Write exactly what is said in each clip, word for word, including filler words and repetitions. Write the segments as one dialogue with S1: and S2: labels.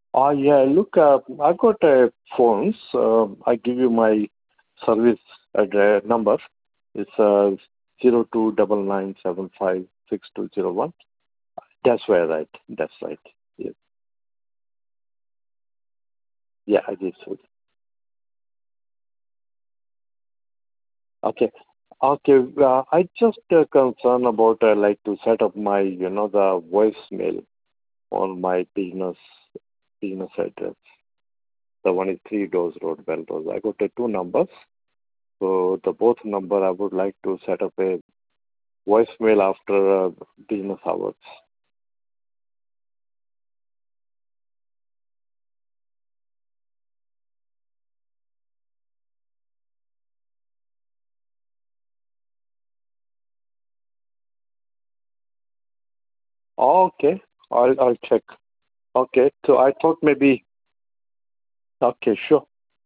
S1: Ah, yeah, look, uh, I got uh, phones. Uh, I give you my service address number. It's uh, zero two double nine seven five six two zero one. That's where right. That's right. Yeah, yeah, I did so. Okay. Okay. Uh, I just uh, concerned about uh, like to set up my, you know, the voicemail on my business business address. The one is three Doors Road, Belrose. I got uh, two numbers. So the both number I would like to set up a voicemail after uh, business hours. Okay, I'll I'll check. Okay, so I thought maybe. Okay, sure.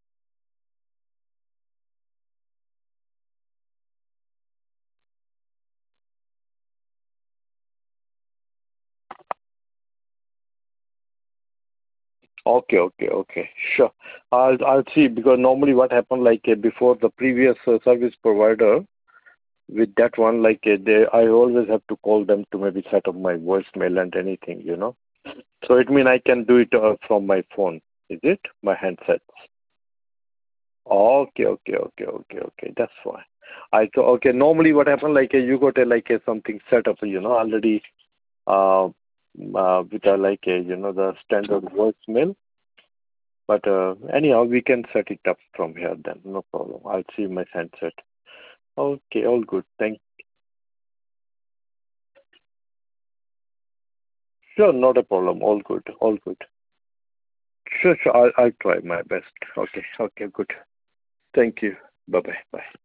S1: Okay, okay, okay, sure. I'll I'll see because normally what happened like uh, before the previous uh, service provider with that one like uh, they I always have to call them to maybe set up my voicemail and anything, you know. So it mean I can do it uh, from my phone, is it? My handset. Okay, okay, okay, okay, okay. That's fine. I thought okay. Normally, what happen like uh, you got a like a something set up, you know, already uh, uh with a like a you know the standard voicemail. But uh, anyhow, we can set it up from here then. No problem. I'll see my handset. Okay, all good. Thank. Sure, not a problem. All good. All good. Sure, sure. I'll I'll try my best. Okay, okay, good. Thank you. Bye bye. Bye.